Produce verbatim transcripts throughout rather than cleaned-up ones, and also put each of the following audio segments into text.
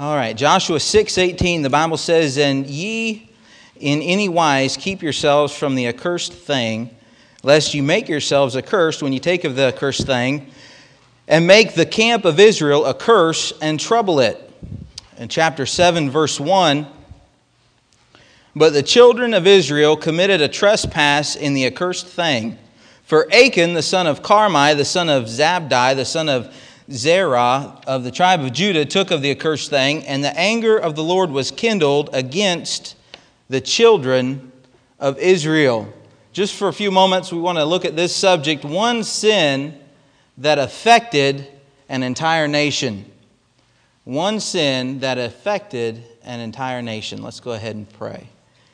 All right, Joshua six eighteen, the Bible says, "And ye in any wise keep yourselves from the accursed thing, lest you make yourselves accursed when you take of the accursed thing, and make the camp of Israel a curse and trouble it." In chapter seven, verse one, "But the children of Israel committed a trespass in the accursed thing. For Achan, the son of Carmi, the son of Zabdi, the son of Zerah of the tribe of Judah, took of the accursed thing, and the anger of the Lord was kindled against the children of Israel." Just for a few moments, we want to look at this subject, one sin that affected an entire nation. One sin that affected an entire nation. Let's go ahead and pray.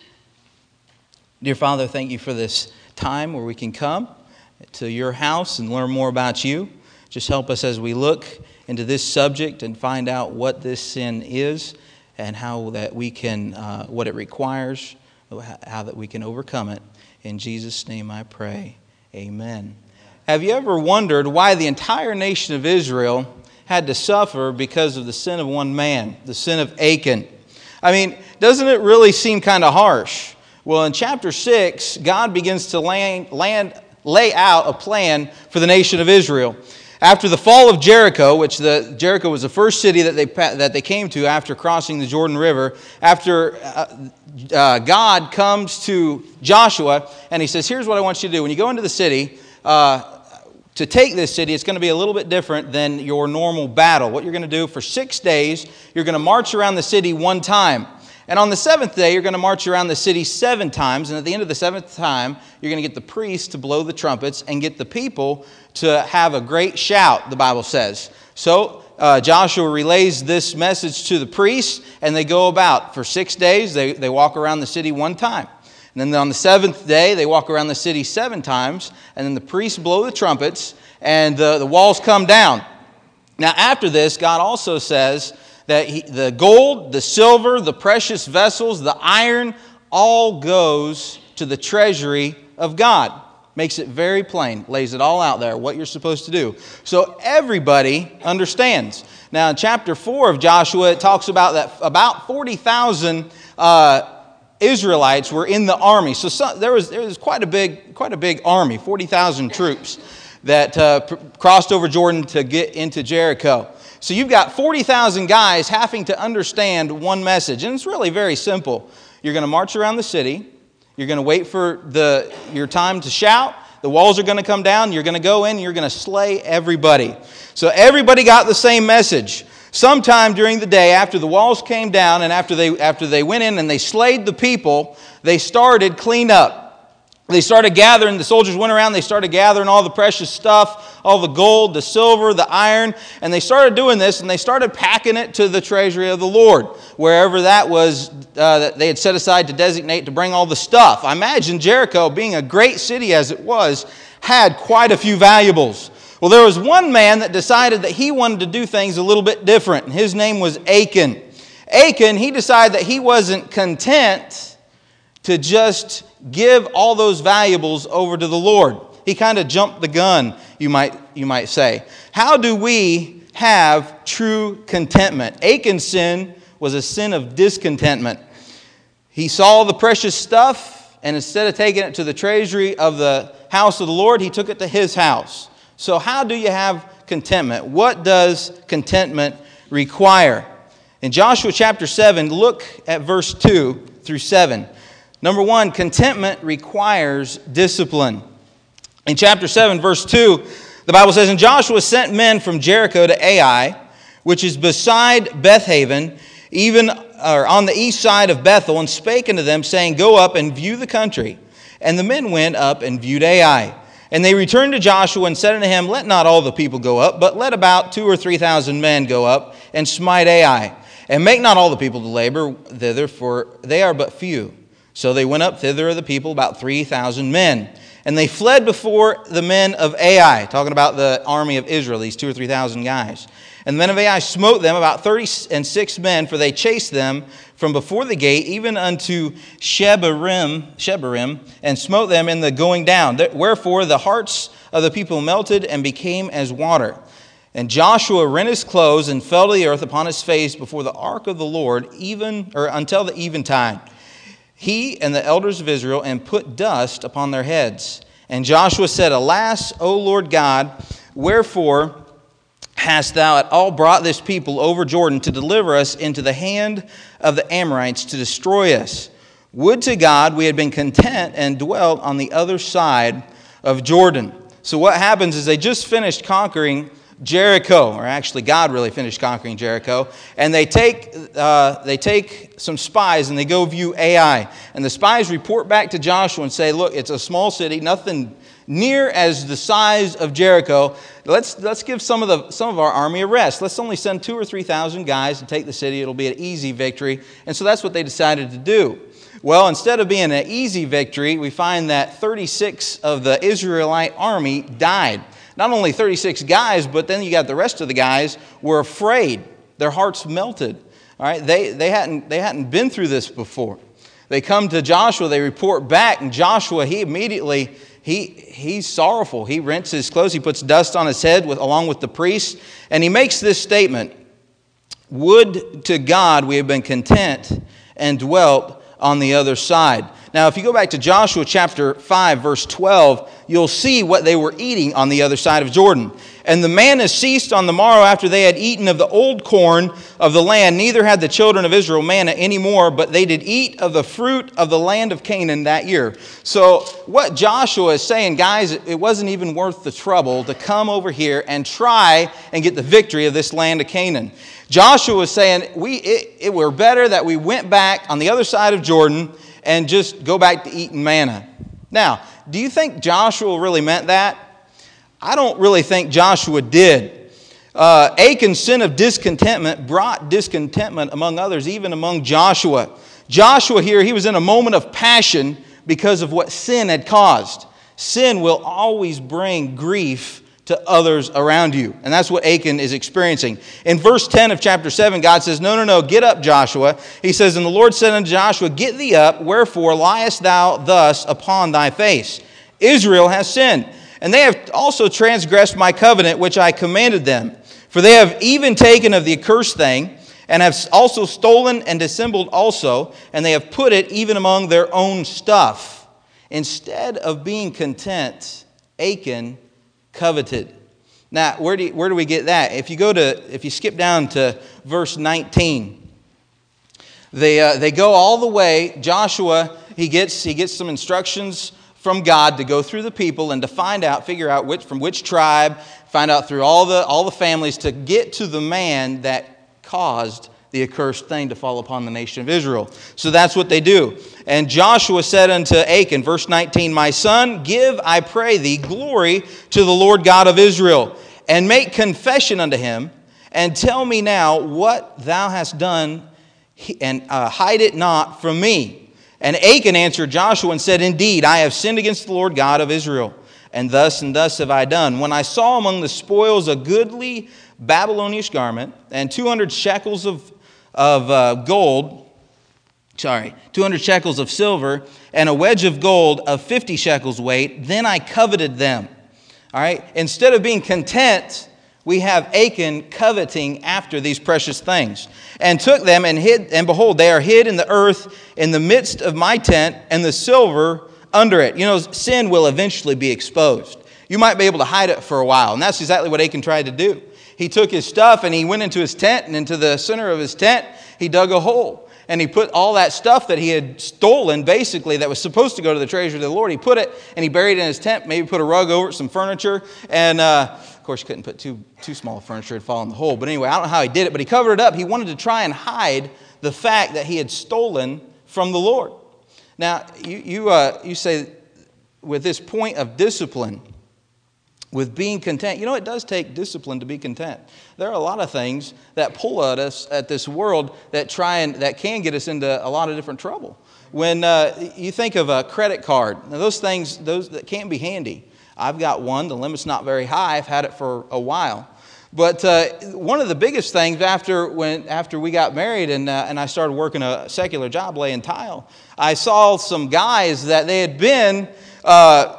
Dear Father, thank you for this time where we can come to your house and learn more about you. Just help us as we look into this subject and find out what this sin is and how that we can, uh, what it requires, how that we can overcome it. In Jesus' name I pray. Amen. Have you ever wondered why the entire nation of Israel had to suffer because of the sin of one man, the sin of Achan? I mean, doesn't it really seem kind of harsh? Well, in chapter six, God begins to land, land, lay out a plan for the nation of Israel. After the fall of Jericho, which the Jericho was the first city that they that they came to after crossing the Jordan River, after uh, uh, God comes to Joshua and he says, "Here's what I want you to do. When you go into the city, uh, to take this city, it's going to be a little bit different than your normal battle. What you're going to do for six days, you're going to march around the city one time. And on the seventh day, you're going to march around the city seven times. And at the end of the seventh time, you're going to get the priests to blow the trumpets and get the people to have a great shout," the Bible says. So uh, Joshua relays this message to the priests, and they go about. For six days, they, they walk around the city one time. And then on the seventh day, they walk around the city seven times. And then the priests blow the trumpets, and the, the walls come down. Now after this, God also says that he, the gold, the silver, the precious vessels, the iron, all goes to the treasury of God. Makes it very plain, lays it all out there, what you're supposed to do. So everybody understands. Now in chapter four of Joshua, it talks about that about forty thousand uh, Israelites were in the army. So some, there was there was quite a big quite a big army, forty thousand troops that uh, pr- crossed over Jordan to get into Jericho. So you've got forty thousand guys having to understand one message. And it's really very simple. You're going to march around the city. You're going to wait for the your time to shout. The walls are going to come down. You're going to go in. And you're going to slay everybody. So everybody got the same message. Sometime during the day, after the walls came down and after they after they went in and they slayed the people, they started cleanup. They started gathering, the soldiers went around, they started gathering all the precious stuff, all the gold, the silver, the iron, and they started doing this, and they started packing it to the treasury of the Lord, wherever that was, uh, that they had set aside to designate to bring all the stuff. I imagine Jericho, being a great city as it was, had quite a few valuables. Well, there was one man that decided that he wanted to do things a little bit different, and his name was Achan. Achan, he decided that he wasn't content to just give all those valuables over to the Lord. He kind of jumped the gun, you might you might say. How do we have true contentment? Achan's sin was a sin of discontentment. He saw the precious stuff, and instead of taking it to the treasury of the house of the Lord, he took it to his house. So how do you have contentment? What does contentment require? In Joshua chapter seven, look at verse two through seven. Number one, contentment requires discipline. In chapter seven, verse two, the Bible says, "And Joshua sent men from Jericho to Ai, which is beside Bethaven, even or on the east side of Bethel, and spake unto them, saying, Go up and view the country. And the men went up and viewed Ai. And they returned to Joshua and said unto him, Let not all the people go up, but let about two or three thousand men go up and smite Ai. And make not all the people to labor thither, for they are but few. So they went up thither of the people, about three thousand men. And they fled before the men of Ai," talking about the army of Israel, these two or three thousand guys. "And the men of Ai smote them, about thirty and six men, for they chased them from before the gate, even unto Shebarim, Shebarim, and smote them in the going down. Wherefore the hearts of the people melted and became as water. And Joshua rent his clothes and fell to the earth upon his face before the ark of the Lord, even or until the eventide, he and the elders of Israel, and put dust upon their heads. And Joshua said, Alas, O Lord God, wherefore hast thou at all brought this people over Jordan to deliver us into the hand of the Amorites to destroy us? Would to God we had been content and dwelt on the other side of Jordan. So what happens is they just finished conquering Jericho, or actually God really finished conquering Jericho, and they take uh, they take some spies and they go view Ai. And the spies report back to Joshua and say, look, it's a small city, nothing near as the size of Jericho. Let's let's give some of the some of our army a rest. Let's only send two or three thousand guys to take the city. It'll be an easy victory. And so that's what they decided to do. Well, instead of being an easy victory, we find that thirty-six of the Israelite army died. Not only thirty-six guys, but then you got the rest of the guys were afraid. Their hearts melted. All right, they they hadn't they hadn't been through this before. They come to Joshua, they report back, and Joshua, he immediately he he's sorrowful. He rents his clothes, he puts dust on his head with along with the priests, and he makes this statement: Would to God we have been content and dwelt on the other side. Now, if you go back to Joshua chapter five, verse twelve, you'll see what they were eating on the other side of Jordan. And the manna ceased on the morrow after they had eaten of the old corn of the land. Neither had the children of Israel manna anymore, but they did eat of the fruit of the land of Canaan that year. So what Joshua is saying, guys, it wasn't even worth the trouble to come over here and try and get the victory of this land of Canaan. Joshua was saying, we it, it were better that we went back on the other side of Jordan and just go back to eating manna. Now, do you think Joshua really meant that? I don't really think Joshua did. Uh, Achan's sin of discontentment brought discontentment among others, even among Joshua. Joshua here, he was in a moment of passion because of what sin had caused. Sin will always bring grief to others around you. And that's what Achan is experiencing. In verse ten of chapter seven, God says, No, no, no, get up, Joshua. He says, And the Lord said unto Joshua, Get thee up, wherefore liest thou thus upon thy face? Israel has sinned, and they have also transgressed my covenant which I commanded them. For they have even taken of the accursed thing, and have also stolen and dissembled also, and they have put it even among their own stuff. Instead of being content, Achan coveted. Now, where do you, where do we get that? If you go to, if you skip down to verse nineteen, they uh, they go all the way. Joshua he gets he gets some instructions from God to go through the people and to find out, figure out which from which tribe, find out through all the all the families to get to the man that caused the accursed thing to fall upon the nation of Israel. So that's what they do. And Joshua said unto Achan, verse nineteen, My son, give, I pray thee, glory to the Lord God of Israel, and make confession unto him, and tell me now what thou hast done, and uh, hide it not from me. And Achan answered Joshua and said, Indeed, I have sinned against the Lord God of Israel, and thus and thus have I done. When I saw among the spoils a goodly Babylonish garment, and two hundred shekels of of uh, gold, sorry, two hundred shekels of silver, and a wedge of gold of fifty shekels weight, then I coveted them. All right, instead of being content, we have Achan coveting after these precious things, and took them and hid, and behold, they are hid in the earth in the midst of my tent, and the silver under it. You know, sin will eventually be exposed. You might be able to hide it for a while, and that's exactly what Achan tried to do. He took his stuff and he went into his tent, and into the center of his tent, he dug a hole. And he put all that stuff that he had stolen, basically, that was supposed to go to the treasury of the Lord, he put it and he buried it in his tent, maybe put a rug over it, some furniture. And, uh, of course, you couldn't put too, too small of furniture, it'd fall in the hole. But anyway, I don't know how he did it, but he covered it up. He wanted to try and hide the fact that he had stolen from the Lord. Now, you, you, uh, you say, with this point of discipline, with being content, you know, it does take discipline to be content. There are a lot of things that pull at us at this world that try and that can get us into a lot of different trouble. When uh, you think of a credit card, now those things, those that can be handy. I've got one. The limit's not very high. I've had it for a while. But uh, one of the biggest things after when after we got married and uh, and I started working a secular job laying tile, I saw some guys that they had been. Uh,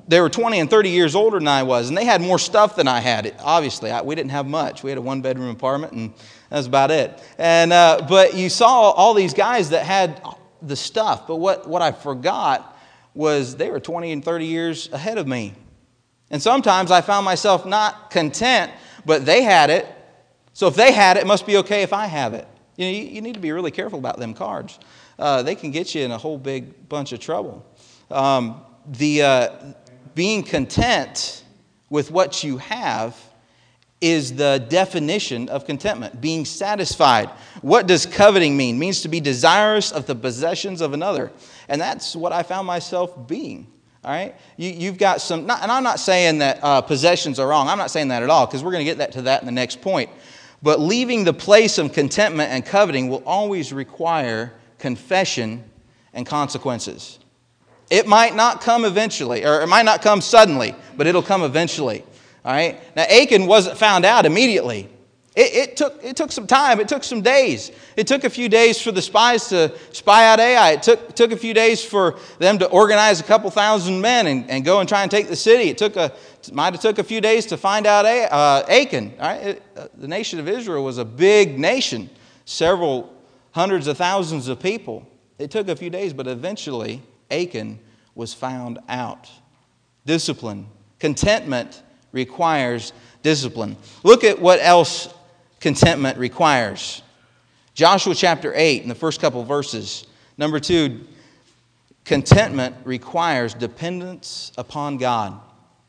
they were twenty and thirty years older than I was, and they had more stuff than I had. Obviously, I, we didn't have much. We had a one-bedroom apartment, and that was about it. And uh, but you saw all these guys that had the stuff. But what, what I forgot was they were twenty and thirty years ahead of me. And sometimes I found myself not content, but they had it. So if they had it, it must be okay if I have it. You know, you, you need to be really careful about them cards. Uh, they can get you in a whole big bunch of trouble. Um, the uh, being content with what you have is the definition of contentment, being satisfied. What does coveting mean? It means to be desirous of the possessions of another. And that's what I found myself being. All right? You, you've got some, not, and I'm not saying that uh, possessions are wrong. I'm not saying that at all, because we're going to get that to that in the next point. But leaving the place of contentment and coveting will always require confession and consequences. It might not come eventually, or it might not come suddenly, but it'll come eventually. All right? Now, Achan wasn't found out immediately. It, it took it took some time. It took some days. It took a few days for the spies to spy out Ai. It took took a few days for them to organize a couple thousand men and, and go and try and take the city. It took a it might have took a few days to find out a, uh, Achan. All right? It, uh, the nation of Israel was a big nation, several hundreds of thousands of people. It took a few days, but eventually Achan was found out. Discipline, contentment requires discipline. Look at what else contentment requires. Joshua chapter eight, in the first couple of verses. Number two, contentment requires dependence upon God.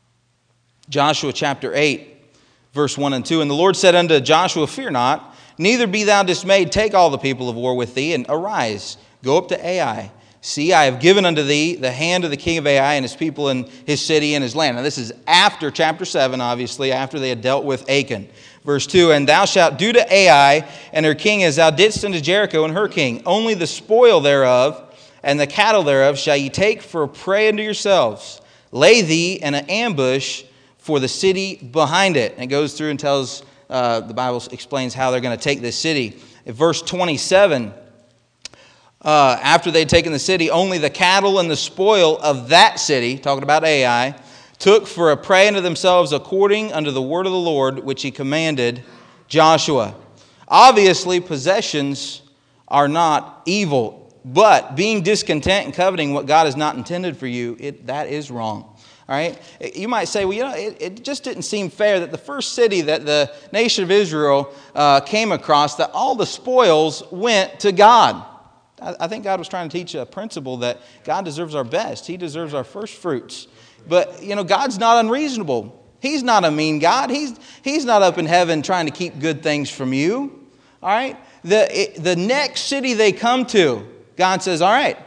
Joshua chapter eight, verse one and two. And the Lord said unto Joshua, Fear not, neither be thou dismayed. Take all the people of war with thee, and arise, go up to Ai. See, I have given unto thee the hand of the king of Ai and his people and his city and his land. Now this is after chapter seven, obviously, after they had dealt with Achan. Verse two, And thou shalt do to Ai and her king as thou didst unto Jericho and her king. Only the spoil thereof and the cattle thereof shall ye take for a prey unto yourselves. Lay thee in an ambush for the city behind it. And it goes through and tells, uh, the Bible explains how they're going to take this city. In verse twenty-seven, Uh, after they'd taken the city, only the cattle and the spoil of that city, talking about Ai, took for a prey unto themselves according unto the word of the Lord, which he commanded Joshua. Obviously, possessions are not evil, but being discontent and coveting what God has not intended for you, it, that is wrong. All right? You might say, well, you know, it, it just didn't seem fair that the first city that the nation of Israel uh, came across, that all the spoils went to God. I think God was trying to teach a principle that God deserves our best. He deserves our first fruits. But, you know, God's not unreasonable. He's not a mean God. He's, he's not up in heaven trying to keep good things from you. All right? The, it, the next city they come to, God says, all right,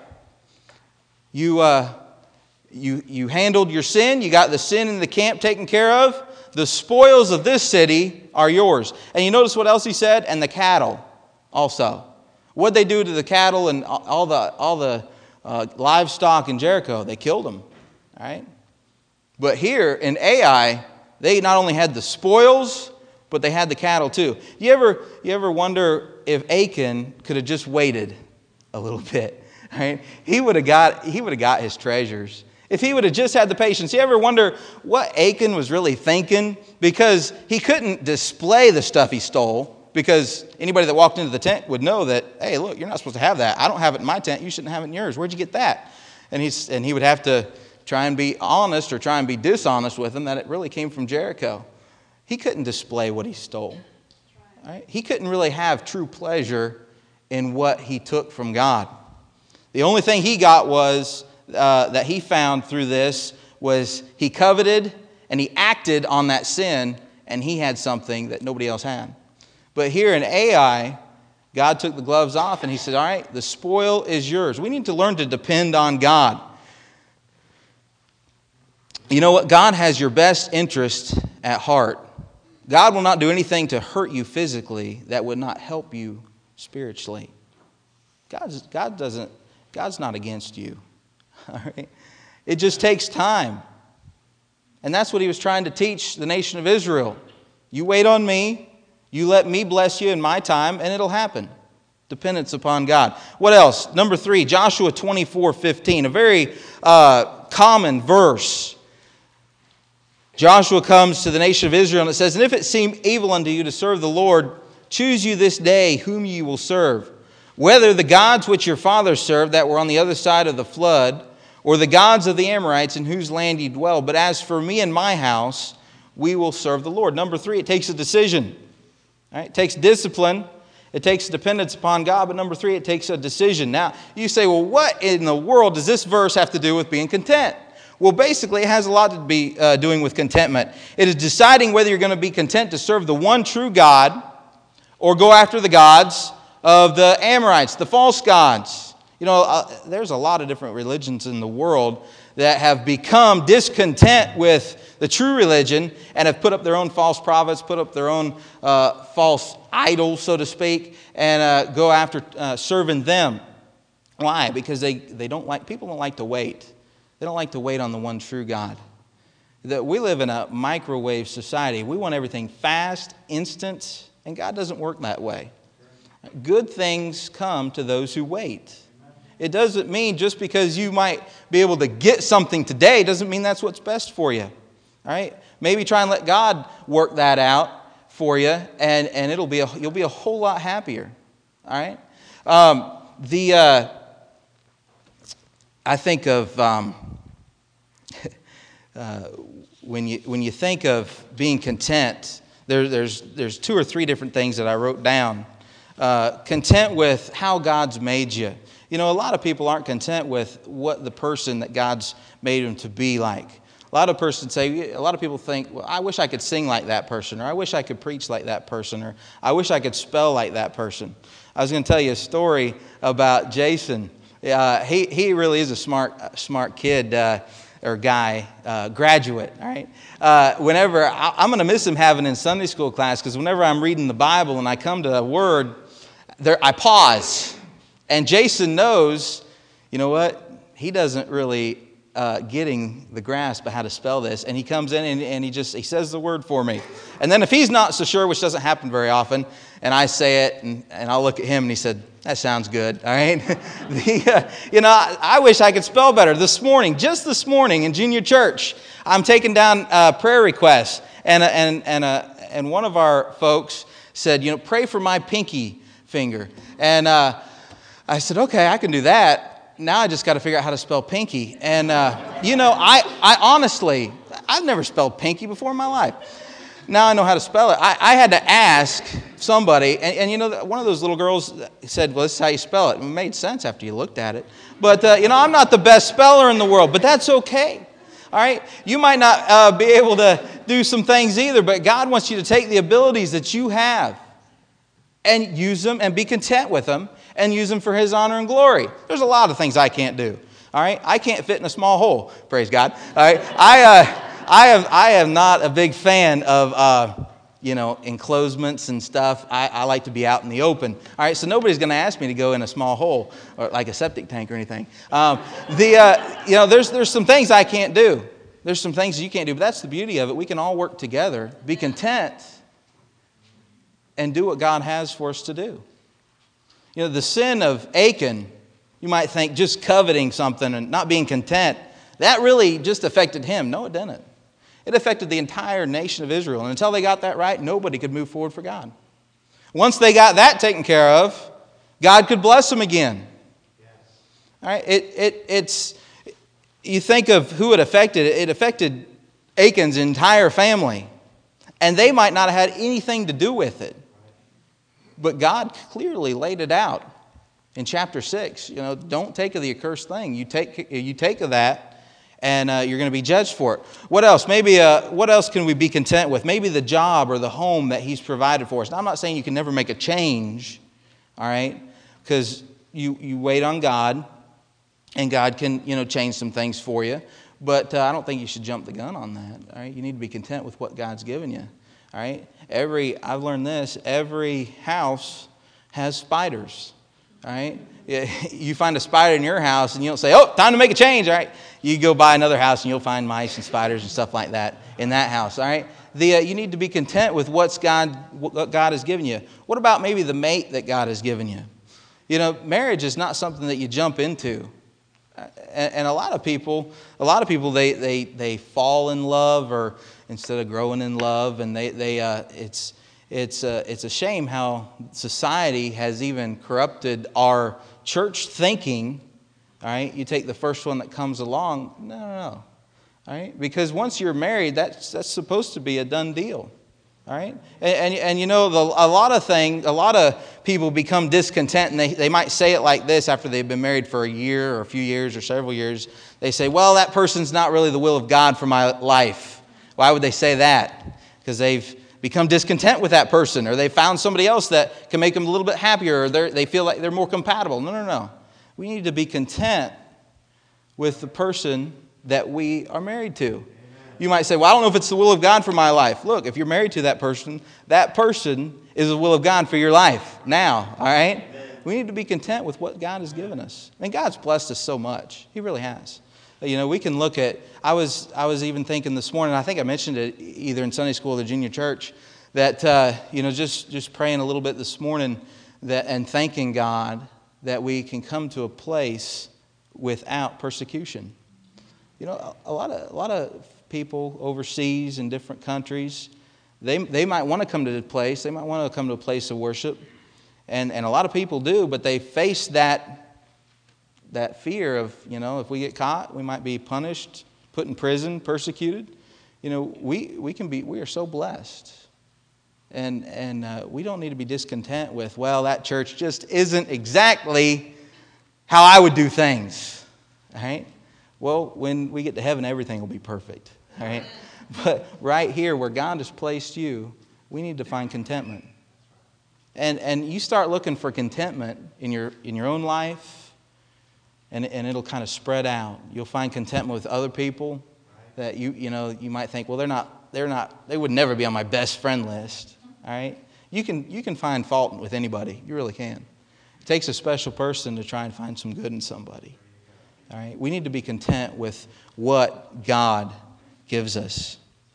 you, uh, you, you handled your sin. You got the sin in the camp taken care of. The spoils of this city are yours. And you notice what else he said? And the cattle also. What'd they do to the cattle and all the all the uh, livestock in Jericho? They killed them, all right? But here in Ai, they not only had the spoils, but they had the cattle too. You ever you ever wonder if Achan could have just waited a little bit, right? He would have got he would have got his treasures. If he would have just had the patience. You ever wonder what Achan was really thinking? Because he couldn't display the stuff he stole. Because anybody that walked into the tent would know that, hey, look, you're not supposed to have that. I don't have it in my tent. You shouldn't have it in yours. Where'd you get that? And he's and he would have to try and be honest or try and be dishonest with him that it really came from Jericho. He couldn't display what he stole. Right? He couldn't really have true pleasure in what he took from God. The only thing he got was, uh, that he found through this, was he coveted and he acted on that sin, and he had something that nobody else had. But here in Ai, God took the gloves off and he said, all right, the spoil is yours. We need to learn to depend on God. You know what? God has your best interest at heart. God will not do anything to hurt you physically that would not help you spiritually. God's, God doesn't, God's not against you. All right? It just takes time. And that's what he was trying to teach the nation of Israel. You wait on me. You let me bless you in my time, and it'll happen. Dependence upon God. What else? Number three, Joshua twenty-four fifteen, a very uh, common verse. Joshua comes to the nation of Israel, and it says, "And if it seem evil unto you to serve the Lord, choose you this day whom ye will serve, whether the gods which your fathers served that were on the other side of the flood, or the gods of the Amorites in whose land ye dwell. But as for me and my house, we will serve the Lord." Number three, it takes a decision. All right? It takes discipline. It takes dependence upon God. But number three, it takes a decision. Now, you say, well, what in the world does this verse have to do with being content? Well, basically, it has a lot to be uh, doing with contentment. It is deciding whether you're going to be content to serve the one true God or go after the gods of the Amorites, the false gods. You know, uh, there's a lot of different religions in the world that have become discontent with the true religion and have put up their own false prophets, put up their own uh, false idols, so to speak, and uh, go after uh, serving them. Why? Because they, they don't like, people don't like to wait. They don't like to wait on the one true God. That we live in a microwave society. We want everything fast, instant, and God doesn't work that way. Good things come to those who wait. It doesn't mean just because you might be able to get something today doesn't mean that's what's best for you. All right? Maybe try and let God work that out for you, and, and it'll be a, you'll be a whole lot happier. All right? Um, the uh, I think of um, uh, when you when you think of being content, there, there's there's two or three different things that I wrote down. Uh, content with how God's made you. You know, a lot of people aren't content with what the person that God's made them to be like. A lot of persons say, a lot of people think, well, I wish I could sing like that person, or I wish I could preach like that person, or I wish I could spell like that person. I was going to tell you a story about Jason. Uh, he he really is a smart smart kid uh, or guy, uh, graduate. All right. Uh, whenever I, I'm going to miss him having in Sunday school class, because whenever I'm reading the Bible and I come to a word, there I pause. And Jason knows, you know what? He doesn't really uh, getting the grasp of how to spell this. And he comes in and, and he just he says the word for me. And then if he's not so sure, which doesn't happen very often, and I say it, and, and I'll look at him and he said, that sounds good. All right. the, uh, you know, I, I wish I could spell better. This morning, just this morning in junior church, I'm taking down uh, prayer requests. And, and, and, uh, and one of our folks said, you know, pray for my pinky finger. And uh, I said, okay, I can do that. Now I just got to figure out how to spell pinky. And, uh, you know, I, I honestly, I've never spelled pinky before in my life. Now I know how to spell it. I, I had to ask somebody, and, and you know, one of those little girls said, well, this is how you spell it. It made sense after you looked at it. But, uh, you know, I'm not the best speller in the world, but that's okay. All right? You might not uh, be able to do some things either, but God wants you to take the abilities that you have and use them and be content with them and use them for His honor and glory. There's a lot of things I can't do. All right? I can't fit in a small hole, praise God. All right? I, uh, I, have, I am not a big fan of, uh, you know, enclosements and stuff. I, I like to be out in the open. All right? So nobody's going to ask me to go in a small hole or like a septic tank or anything. Um, the, uh, you know, there's, there's some things I can't do. There's some things you can't do, but that's the beauty of it. We can all work together, be content, and do what God has for us to do. You know, the sin of Achan, you might think just coveting something and not being content, that really just affected him. No, it didn't. It affected the entire nation of Israel. And until they got that right, nobody could move forward for God. Once they got that taken care of, God could bless them again. Yes. All right, it, it, it's, you think of who it affected. It affected Achan's entire family. And they might not have had anything to do with it. But God clearly laid it out in chapter six. You know, don't take of the accursed thing. You take, you take of that, and uh, you're going to be judged for it. What else? Maybe uh, what else can we be content with? Maybe the job or the home that He's provided for us. Now, I'm not saying you can never make a change, all right? Because you, you wait on God, and God can, you know, change some things for you. But uh, I don't think you should jump the gun on that, all right? You need to be content with what God's given you. All right. Every I've learned this. Every house has spiders. All right. You find a spider in your house, and you don't say, "Oh, time to make a change." All right. You go buy another house, and you'll find mice and spiders and stuff like that in that house. All right. The uh, you need to be content with what's God what God has given you. What about maybe the mate that God has given you? You know, marriage is not something that you jump into. And a lot of people, a lot of people, they they they fall in love, or instead of growing in love. And they, they uh, it's, it's, uh, it's a shame how society has even corrupted our church thinking. All right, you take the first one that comes along. No, no, no. All right, because once you're married, that's that's supposed to be a done deal. All right, and and, and you know, the, a lot of things, a lot of people become discontent, and they, they might say it like this after they've been married for a year or a few years or several years. They say, "Well, that person's not really the will of God for my life." Why would they say that? Because they've become discontent with that person, or they found somebody else that can make them a little bit happier, or they feel like they're more compatible. No, no, no. We need to be content with the person that we are married to. Amen. You might say, well, I don't know if it's the will of God for my life. Look, if you're married to that person, that person is the will of God for your life now, all right? Amen. We need to be content with what God has given us. And God's blessed us so much. He really has. You know, we can look at, I was I was even thinking this morning, I think I mentioned it either in Sunday school or the junior church, that, uh, you know, just, just praying a little bit this morning that and thanking God that we can come to a place without persecution. You know, a lot of a lot of people overseas in different countries, they they might want to come to the place, they might want to come to a place of worship, and and a lot of people do, but they face that that fear of, you know, if we get caught, we might be punished, put in prison, persecuted. You know, we we can be we are so blessed. And and uh, we don't need to be discontent with, well, that church just isn't exactly how I would do things. All right? Well, when we get to heaven, everything will be perfect. All right? But right here where God has placed you, we need to find contentment. And and you start looking for contentment in your in your own life, and, and it'll kind of spread out. You'll find contentment with other people that you you know you might think, well, they're not they're not they would never be on my best friend list. All right, you can you can find fault with anybody. You really can. It takes a special person to try and find some good in somebody. All right, we need to be content with what God gives us.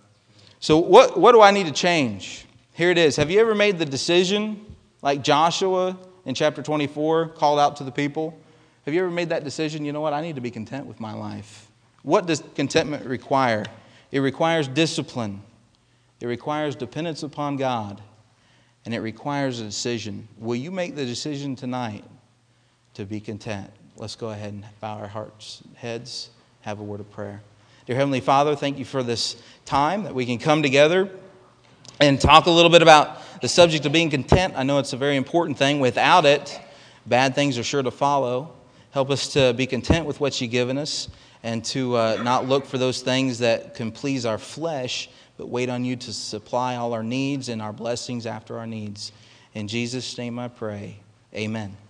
So what what do I need to change? Here it is. Have you ever made the decision, like Joshua in chapter twenty-four called out to the people? Have you ever made that decision? You know what? I need to be content with my life. What does contentment require? It requires discipline. It requires dependence upon God, and it requires a decision. Will you make the decision tonight to be content? Let's go ahead and bow our hearts, heads, have a word of prayer. Dear Heavenly Father, thank you for this time that we can come together and talk a little bit about the subject of being content. I know it's a very important thing. Without it, bad things are sure to follow. Help us to be content with what you've given us and to uh, not look for those things that can please our flesh, but wait on you to supply all our needs and our blessings after our needs. In Jesus' name I pray. Amen.